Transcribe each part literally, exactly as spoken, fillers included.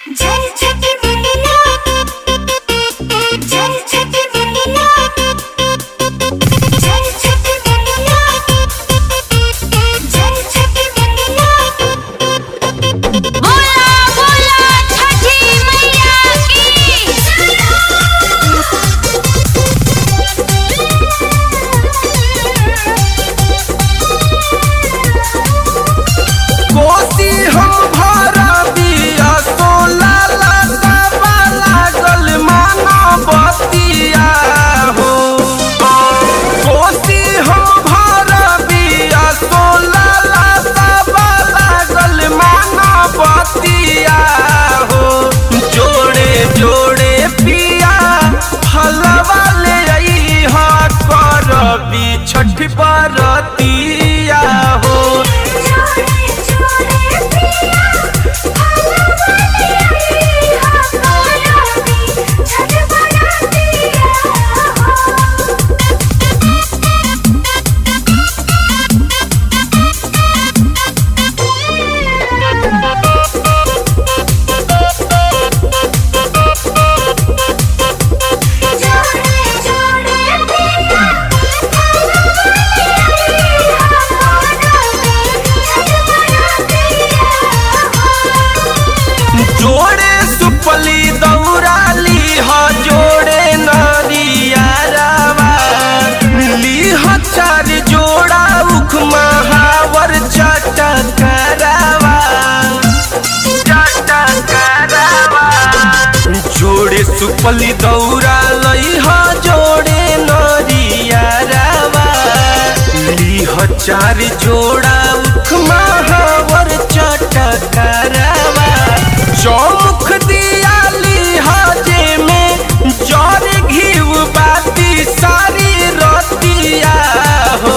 जय छठी मैया जय छठी मैया जय छठी मैया जय छठी मैया बोला बोला छठी मैया की कोसी हम भरा बिया सोला लतावा लागल माना बतिया हो। कोसी हम भरा बिया सोला लतावा लागल माना बतिया हो। जोड़े जोड़े पिया फलवा ले अइहा करबी छठ बरतिया हो। जोड़े सुपली दौड़ाली ह जोड़े नरियारवा लीह चार जोड़ा उख महावर चटकरवा चटकरवा जोड़े सुपली दौड़ाली ह जोड़े नरियारवा लीह चार जोड़ा उख महावर चटकरवा चौमुख दियाली हाजे में जर घीव बाती सारी रतिया हो।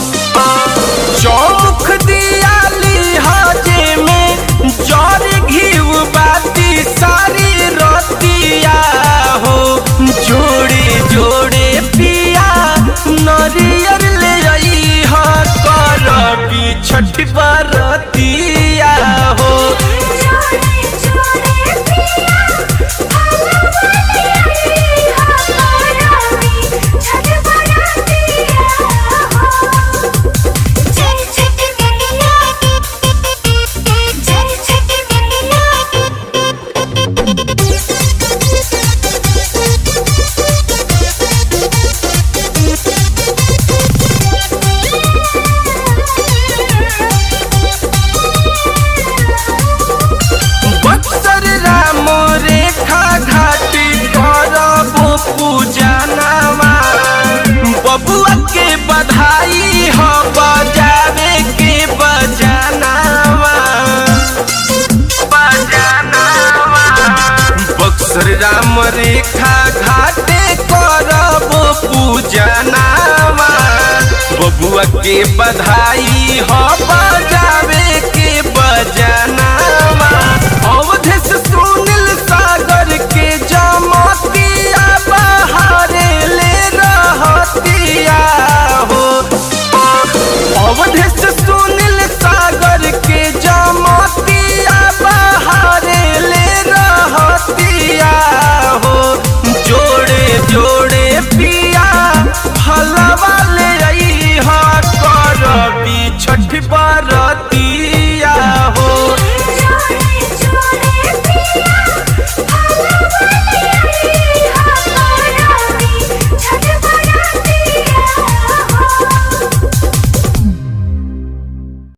चौमुख दियाली हाजे में जर घीव बाती सारी रतिया हो। जोड़े जोड़े पिया नरियर ले अइहा करबी छठ बरतिया हो। बक्सर राम रेखा घाटी करबो पूजनवा बबुआ के बधाई हो बजावे के बजानवा बजानवा बक्सर राम रेखा घाटे करबो पूजनवा बबुआ के बधाई हो बजा